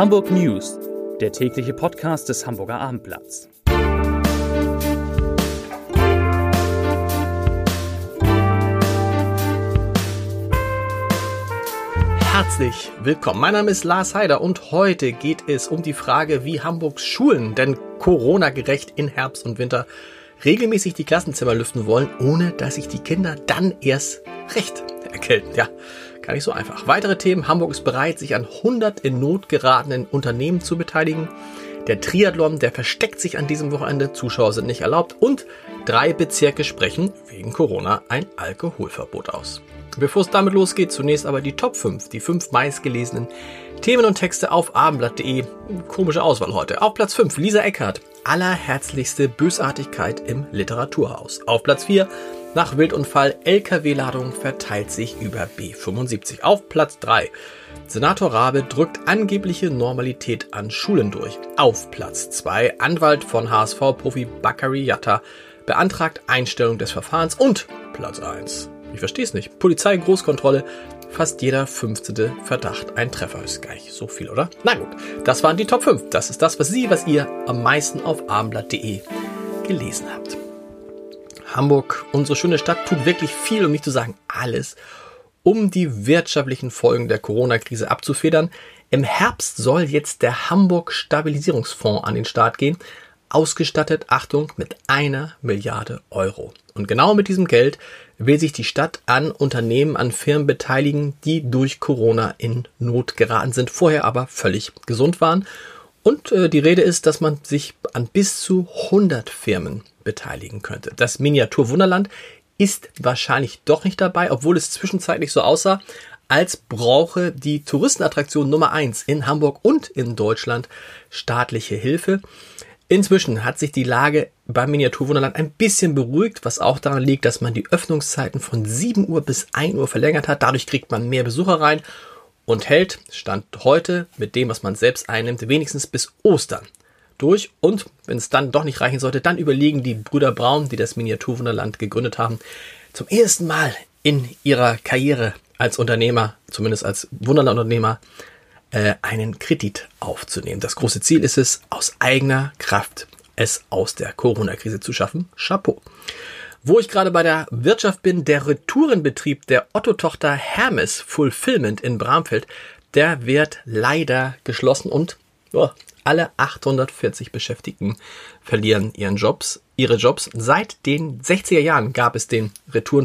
Hamburg News, der tägliche Podcast des Hamburger Abendblatts. Herzlich willkommen. Mein Name ist Lars Heider und heute geht es um die Frage, wie Hamburgs Schulen denn Corona-gerecht in Herbst und Winter regelmäßig die Klassenzimmer lüften wollen, ohne dass sich die Kinder dann erst recht erkälten. Ja, gar nicht so einfach. Weitere Themen: Hamburg ist bereit, sich an 100 in Not geratenen Unternehmen zu beteiligen. Der Triathlon, der versteckt sich an diesem Wochenende. Zuschauer sind nicht erlaubt. Und 3 Bezirke sprechen wegen Corona ein Alkoholverbot aus. Bevor es damit losgeht, zunächst aber die Top 5, die 5 meistgelesenen Themen und Texte auf abendblatt.de. Komische Auswahl heute. Auf Platz 5, Lisa Eckhardt, allerherzlichste Bösartigkeit im Literaturhaus. Auf Platz 4, nach Wildunfall, LKW-Ladung verteilt sich über B75. Auf Platz 3, Senator Rabe drückt angebliche Normalität an Schulen durch. Auf Platz 2, Anwalt von HSV-Profi Bakary Yatta beantragt Einstellung des Verfahrens. Und Platz 1, ich verstehe es nicht, Polizei-Großkontrolle, fast jeder 15. Verdacht ein Treffer. Ist gar nicht so viel, oder? Na gut, das waren die Top 5. Das ist das, was ihr am meisten auf abendblatt.de gelesen habt. Hamburg, unsere schöne Stadt, tut wirklich viel, um nicht zu sagen alles, um die wirtschaftlichen Folgen der Corona-Krise abzufedern. Im Herbst soll jetzt der Hamburg-Stabilisierungsfonds an den Start gehen, ausgestattet, Achtung, mit 1 Milliarde Euro. Und genau mit diesem Geld will sich die Stadt an Unternehmen, an Firmen beteiligen, die durch Corona in Not geraten sind, vorher aber völlig gesund waren. Und die Rede ist, dass man sich an bis zu 100 Firmen beteiligen könnte. Das Miniaturwunderland ist wahrscheinlich doch nicht dabei, obwohl es zwischenzeitlich so aussah, als brauche die Touristenattraktion Nummer 1 in Hamburg und in Deutschland staatliche Hilfe. Inzwischen hat sich die Lage beim Miniaturwunderland ein bisschen beruhigt, was auch daran liegt, dass man die Öffnungszeiten von 7 Uhr bis 1 Uhr verlängert hat. Dadurch kriegt man mehr Besucher rein und hält, Stand heute, mit dem, was man selbst einnimmt, wenigstens bis Ostern durch. Und wenn es dann doch nicht reichen sollte, dann überlegen die Brüder Braun, die das Miniaturwunderland gegründet haben, zum ersten Mal in ihrer Karriere als Unternehmer, zumindest als Wunderland-Unternehmer, einen Kredit aufzunehmen. Das große Ziel ist es, aus eigener Kraft es aus der Corona-Krise zu schaffen. Chapeau. Wo ich gerade bei der Wirtschaft bin, der Retourenbetrieb der Otto-Tochter Hermes Fulfillment in Bramfeld, der wird leider geschlossen und alle 840 Beschäftigten verlieren ihre Jobs. Seit den 60er Jahren gibt es den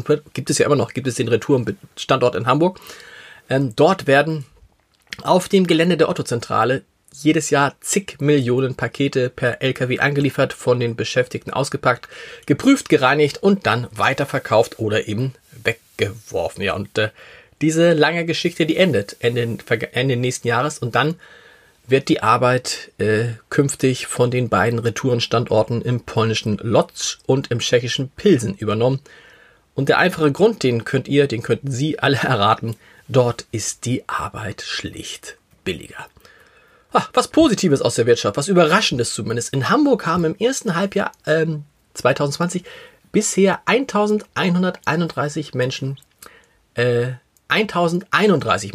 Retourenstandort in Hamburg. Dort werden auf dem Gelände der Otto-Zentrale jedes Jahr zig Millionen Pakete per LKW angeliefert, von den Beschäftigten ausgepackt, geprüft, gereinigt und dann weiterverkauft oder eben weggeworfen. Ja, und diese lange Geschichte, die endet Ende nächsten Jahres und dann wird die Arbeit künftig von den beiden Retourenstandorten im polnischen Lodz und im tschechischen Pilsen übernommen. Und der einfache Grund, den könnten Sie alle erraten: Dort ist die Arbeit schlicht billiger. Was Positives aus der Wirtschaft, was Überraschendes zumindest. In Hamburg haben im ersten Halbjahr 2020 bisher 1031 Menschen, 1031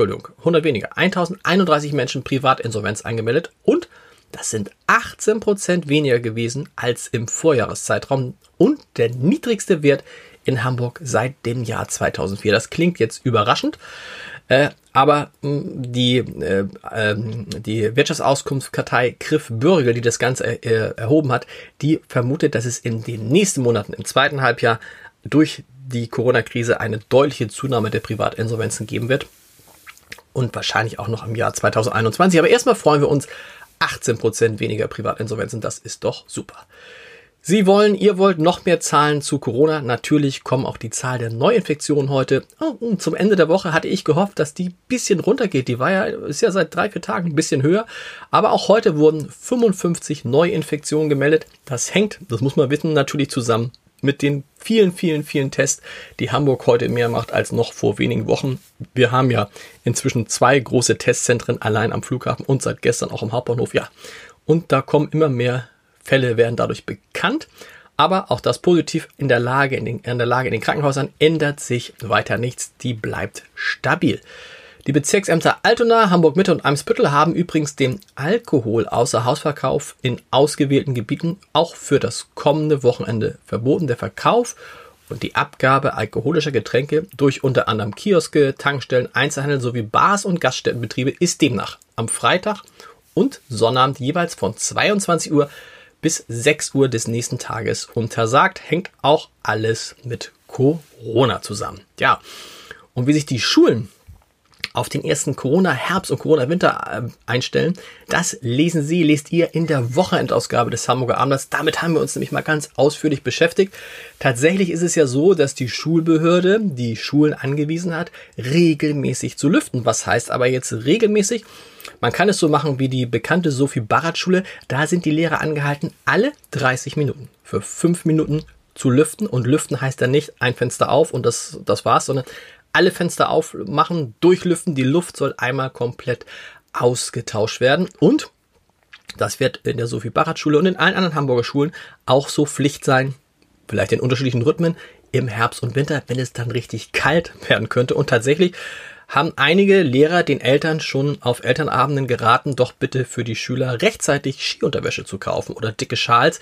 Menschen Privatinsolvenz angemeldet und das sind 18% weniger gewesen als im Vorjahreszeitraum und der niedrigste Wert in Hamburg seit dem Jahr 2004. Das klingt jetzt überraschend, aber die Wirtschaftsauskunftskartei Kriff Bürgel, die das Ganze erhoben hat, die vermutet, dass es in den nächsten Monaten, im zweiten Halbjahr, durch die Corona-Krise eine deutliche Zunahme der Privatinsolvenzen geben wird und wahrscheinlich auch noch im Jahr 2021. Aber erstmal freuen wir uns, 18% weniger Privatinsolvenzen, das ist doch super. Ihr wollt noch mehr Zahlen zu Corona. Natürlich kommen auch die Zahl der Neuinfektionen heute. Zum Ende der Woche hatte ich gehofft, dass die ein bisschen runtergeht. Ist ja seit 3-4 Tagen ein bisschen höher. Aber auch heute wurden 55 Neuinfektionen gemeldet. Das hängt, das muss man wissen, natürlich zusammen mit den vielen Tests, die Hamburg heute mehr macht als noch vor wenigen Wochen. Wir haben ja inzwischen 2 große Testzentren allein am Flughafen und seit gestern auch im Hauptbahnhof. Ja, und da kommen immer mehr Fälle, werden dadurch bekannt. Aber auch das positiv: in der Lage in den Krankenhäusern ändert sich weiter nichts. Die bleibt stabil. Die Bezirksämter Altona, Hamburg-Mitte und Eimsbüttel haben übrigens den Alkohol außer Hausverkauf in ausgewählten Gebieten auch für das kommende Wochenende verboten. Der Verkauf und die Abgabe alkoholischer Getränke durch unter anderem Kioske, Tankstellen, Einzelhandel sowie Bars und Gaststättenbetriebe ist demnach am Freitag und Sonnabend jeweils von 22 Uhr bis 6 Uhr des nächsten Tages untersagt. Hängt auch alles mit Corona zusammen. Ja, und wie sich die Schulen auf den ersten Corona-Herbst und Corona-Winter einstellen, das lest ihr in der Wochenendausgabe des Hamburger Abendblatts. Damit haben wir uns nämlich mal ganz ausführlich beschäftigt. Tatsächlich ist es ja so, dass die Schulbehörde die Schulen angewiesen hat, regelmäßig zu lüften. Was heißt aber jetzt regelmäßig? Man kann es so machen wie die bekannte Sophie-Barrat-Schule. Da sind die Lehrer angehalten, alle 30 Minuten für 5 Minuten zu lüften. Und lüften heißt dann nicht ein Fenster auf und das war's, sondern alle Fenster aufmachen, durchlüften. Die Luft soll einmal komplett ausgetauscht werden. Und das wird in der Sophie-Barrat-Schule und in allen anderen Hamburger Schulen auch so Pflicht sein, vielleicht in unterschiedlichen Rhythmen, im Herbst und Winter, wenn es dann richtig kalt werden könnte. Und tatsächlich haben einige Lehrer den Eltern schon auf Elternabenden geraten, doch bitte für die Schüler rechtzeitig Skiunterwäsche zu kaufen oder dicke Schals.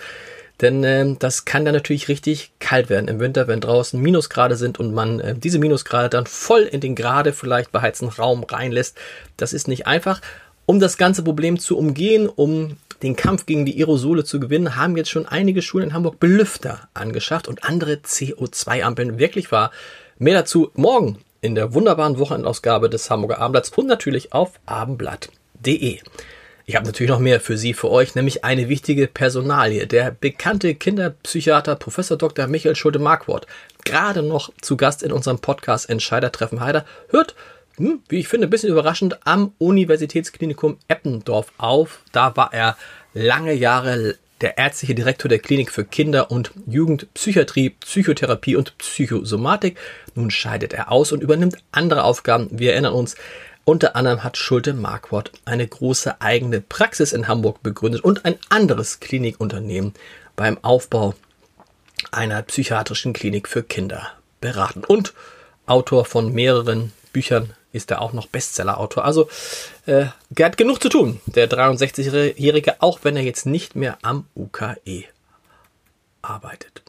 Denn das kann dann natürlich richtig kalt werden im Winter, wenn draußen Minusgrade sind und man diese Minusgrade dann voll in den gerade vielleicht beheizten Raum reinlässt. Das ist nicht einfach. Um das ganze Problem zu umgehen, um den Kampf gegen die Aerosole zu gewinnen, haben jetzt schon einige Schulen in Hamburg Belüfter angeschafft und andere CO2-Ampeln. Wirklich wahr. Mehr dazu morgen in der wunderbaren Wochenendausgabe des Hamburger Abendblatts und natürlich auf abendblatt.de. Ich habe natürlich noch mehr für Sie, für euch, nämlich eine wichtige Personalie. Der bekannte Kinderpsychiater Prof. Dr. Michael Schulte-Markwort, gerade noch zu Gast in unserem Podcast Entscheider-Treffen Heider, hört, wie ich finde, ein bisschen überraschend, am Universitätsklinikum Eppendorf auf. Da war er lange Jahre der ärztliche Direktor der Klinik für Kinder- und Jugendpsychiatrie, Psychotherapie und Psychosomatik. Nun scheidet er aus und übernimmt andere Aufgaben. Wir erinnern uns, unter anderem hat Schulte-Markwort eine große eigene Praxis in Hamburg begründet und ein anderes Klinikunternehmen beim Aufbau einer psychiatrischen Klinik für Kinder beraten. Und Autor von mehreren Büchern ist er auch noch Bestsellerautor. Also er hat genug zu tun, der 63-Jährige, auch wenn er jetzt nicht mehr am UKE arbeitet.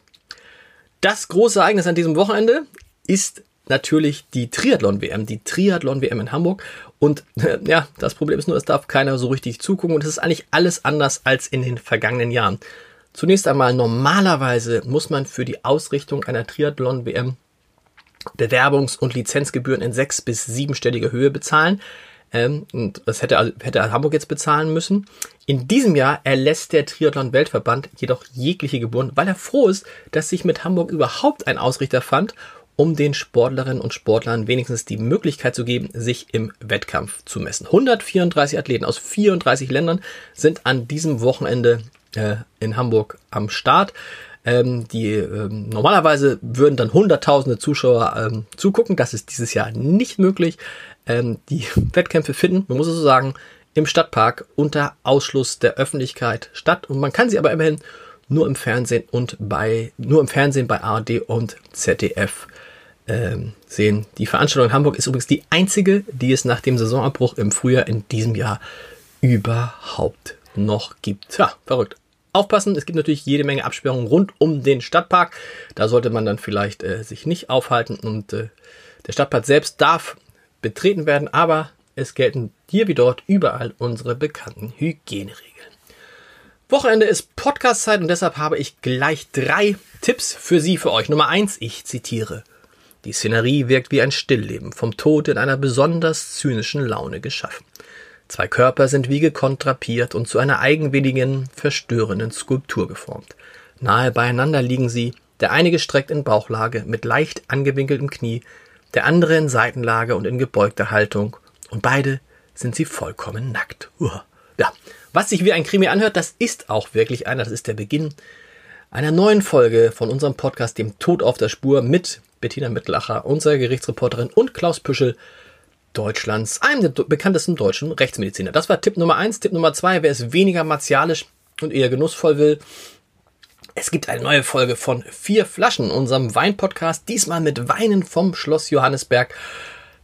Das große Ereignis an diesem Wochenende ist natürlich die Triathlon-WM, in Hamburg. Und ja, das Problem ist nur, es darf keiner so richtig zugucken und es ist eigentlich alles anders als in den vergangenen Jahren. Zunächst einmal, normalerweise muss man für die Ausrichtung einer Triathlon-WM Bewerbungs- und Lizenzgebühren in 6- bis 7-stelliger Höhe bezahlen. Und das hätte Hamburg jetzt bezahlen müssen. In diesem Jahr erlässt der Triathlon-Weltverband jedoch jegliche Gebühren, weil er froh ist, dass sich mit Hamburg überhaupt ein Ausrichter fand, um den Sportlerinnen und Sportlern wenigstens die Möglichkeit zu geben, sich im Wettkampf zu messen. 134 Athleten aus 34 Ländern sind an diesem Wochenende in Hamburg am Start. Normalerweise würden dann Hunderttausende Zuschauer zugucken. Das ist dieses Jahr nicht möglich. Die Wettkämpfe finden, man muss es so sagen, im Stadtpark unter Ausschluss der Öffentlichkeit statt. Und man kann sie aber immerhin nur im Fernsehen bei ARD und ZDF sehen. Die Veranstaltung in Hamburg ist übrigens die einzige, die es nach dem Saisonabbruch im Frühjahr in diesem Jahr überhaupt noch gibt. Ja, verrückt. Aufpassen, es gibt natürlich jede Menge Absperrungen rund um den Stadtpark. Da sollte man dann vielleicht sich nicht aufhalten und der Stadtpark selbst darf betreten werden, aber es gelten hier wie dort überall unsere bekannten Hygieneregeln. Wochenende ist Podcast-Zeit und deshalb habe ich gleich 3 Tipps für Sie, für euch. Nummer 1, ich zitiere: Die Szenerie wirkt wie ein Stillleben, vom Tod in einer besonders zynischen Laune geschaffen. 2 Körper sind wie gekonnt drapiert und zu einer eigenwilligen, verstörenden Skulptur geformt. Nahe beieinander liegen sie, der eine gestreckt in Bauchlage mit leicht angewinkeltem Knie, der andere in Seitenlage und in gebeugter Haltung, und beide sind sie vollkommen nackt. Ja, was sich wie ein Krimi anhört, das ist auch wirklich einer. Das ist der Beginn einer neuen Folge von unserem Podcast, dem Tod auf der Spur, mit Bettina Mittelacher, unserer Gerichtsreporterin, und Klaus Püschel, Deutschlands, einem der bekanntesten deutschen Rechtsmediziner. Das war Tipp Nummer 1. Tipp Nummer 2, wer es weniger martialisch und eher genussvoll will: Es gibt eine neue Folge von 4 Flaschen, unserem Weinpodcast, diesmal mit Weinen vom Schloss Johannisberg.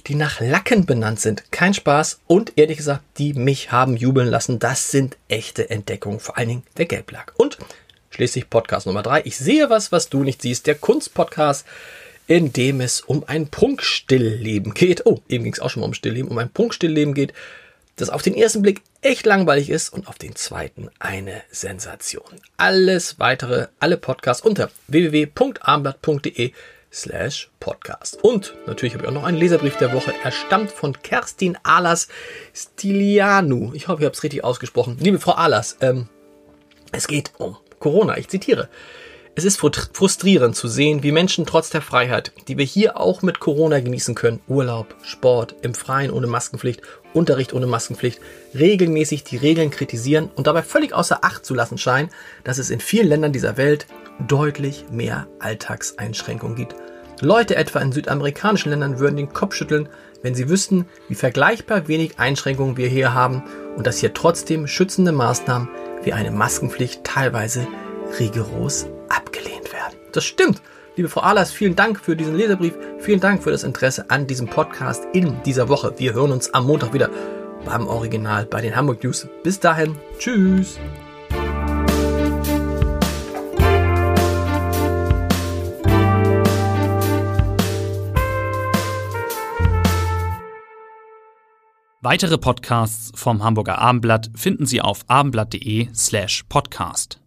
die nach Lacken benannt sind. Kein Spaß und ehrlich gesagt, die mich haben jubeln lassen. Das sind echte Entdeckungen, vor allen Dingen der Gelblack. Und schließlich Podcast Nummer 3. Ich sehe was du nicht siehst. Der Kunstpodcast, in dem es um ein Prunkstillleben geht. Oh, eben ging es auch schon mal um Stillleben. Um ein Prunkstillleben geht, das auf den ersten Blick echt langweilig ist und auf den zweiten eine Sensation. Alles weitere, alle Podcasts unter www.abendblatt.de/podcast. Und natürlich habe ich auch noch einen Leserbrief der Woche. Er stammt von Kerstin Ahlers Stilianu. Ich hoffe, ich habe es richtig ausgesprochen. Liebe Frau Ahlers, es geht um Corona. Ich zitiere. Es ist frustrierend zu sehen, wie Menschen trotz der Freiheit, die wir hier auch mit Corona genießen können, Urlaub, Sport, im Freien ohne Maskenpflicht, Unterricht ohne Maskenpflicht, regelmäßig die Regeln kritisieren und dabei völlig außer Acht zu lassen scheinen, dass es in vielen Ländern dieser Welt deutlich mehr Alltagseinschränkungen gibt. Leute etwa in südamerikanischen Ländern würden den Kopf schütteln, wenn sie wüssten, wie vergleichbar wenig Einschränkungen wir hier haben und dass hier trotzdem schützende Maßnahmen wie eine Maskenpflicht teilweise rigoros abgelehnt werden. Das stimmt. Liebe Frau Ahlers, vielen Dank für diesen Leserbrief. Vielen Dank für das Interesse an diesem Podcast in dieser Woche. Wir hören uns am Montag wieder beim Original bei den Hamburg News. Bis dahin. Tschüss. Weitere Podcasts vom Hamburger Abendblatt finden Sie auf abendblatt.de/podcast.